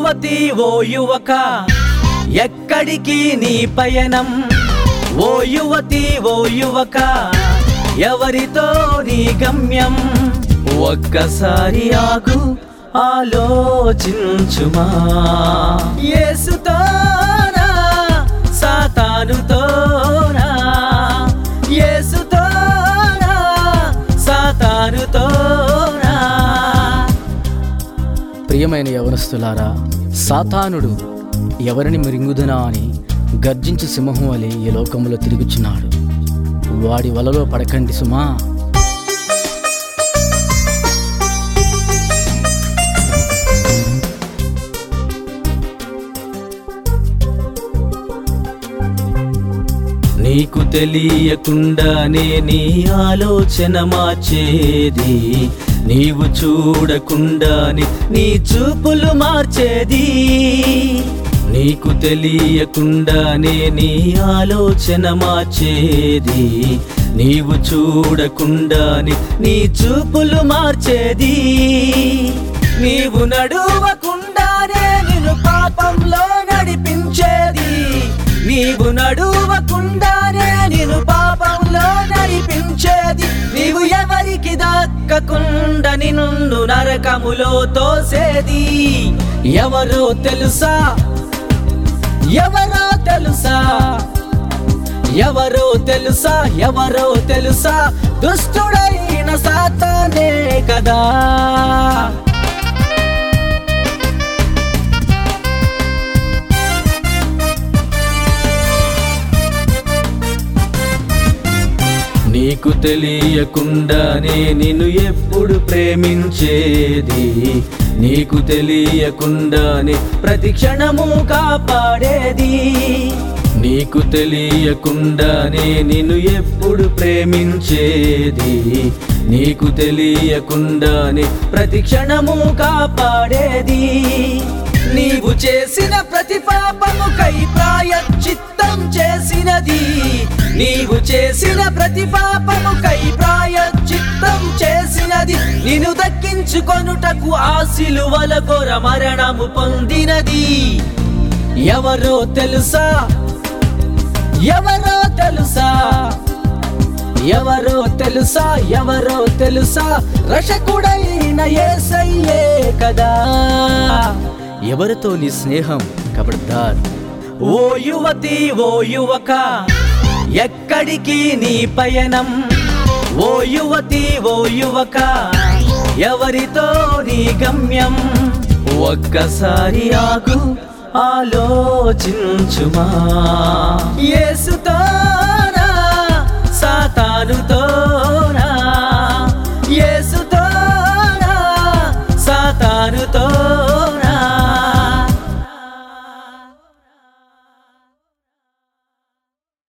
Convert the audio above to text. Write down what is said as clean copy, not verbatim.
యువతి ఓ యువక ఎక్కడికి నీ పయనం? ఓ యువతి ఓ యువక ఎవరితో నీ గమ్యం? ఒక్కసారి ఆగు ఆలోచించుమా. యేసుతోనా సాతానుతోనా? యేసుతోనా సాతానుతోనా? ప్రియమైన యవనస్తులారా, సాతానుడు ఎవరిని మృంగుదునా అని గర్జించు సింహం వలె ఈ లోకంలో తిరుగుచున్నాడు. వాడి వలలో పడకండి సుమా. నీకు తెలియకుండానే నీ ఆలోచన మార్చేది, నీవు చూడకుండానే నీ చూపులు మార్చేది. నీకు తెలియకుండానే నీ ఆలోచన మార్చేది, నీవు చూడకుండానే నీ చూపులు మార్చేది. నీవు నడువకుండానే నిన్ను పాపంలో నడిపించేది, నీవు నడువకుండానే నిన్ను పాపంలో నడిపించేది. నీవు ఎవరికి దక్కకుండా నిన్ను నరకములో తోసేది. ఎవరో తెలుసా? ఎవరో తెలుసా? ఎవరో తెలుసా? ఎవరో తెలుసా? దుష్టుడైన సాతానే కదా. నీకు తెలియకుండానే నిన్ను ఎప్పుడు ప్రేమించేది, నీకు తెలియకుండానే ప్రతి క్షణము కాపాడేది. నీకు తెలియకుండానే నిన్ను ఎప్పుడు ప్రేమించేది, నీకు తెలియకుండానే ప్రతి క్షణము కాపాడేది. నీవు చేసిన ప్రతి పాపముకై ప్రాయశ్చిత్తం చేసినది, నీవు చేసిన ప్రతి పాపముకై ప్రాయశ్చిత్తం చేసినది. నిన్ను దక్కించుకొనుటకు ఆ సిలువల ఘోర మరణము పొందినది. ఎవరో తెలుసా? ఎవరో తెలుసా? ఎవరో తెలుసా? ఎవరో తెలుసా? రక్షకుడైన యేసయ్యే కదా. ఎవరితో నీ స్నేహం? ఖబర్దార్. ఓ యువతి ఓ యువక ఎక్కడికి నీ పయనం? ఓ యువతి ఓ యువక ఎవరితో నీ గమ్యం? ఒక్కసారి ఆగు ఆలోచించుమా. యేసు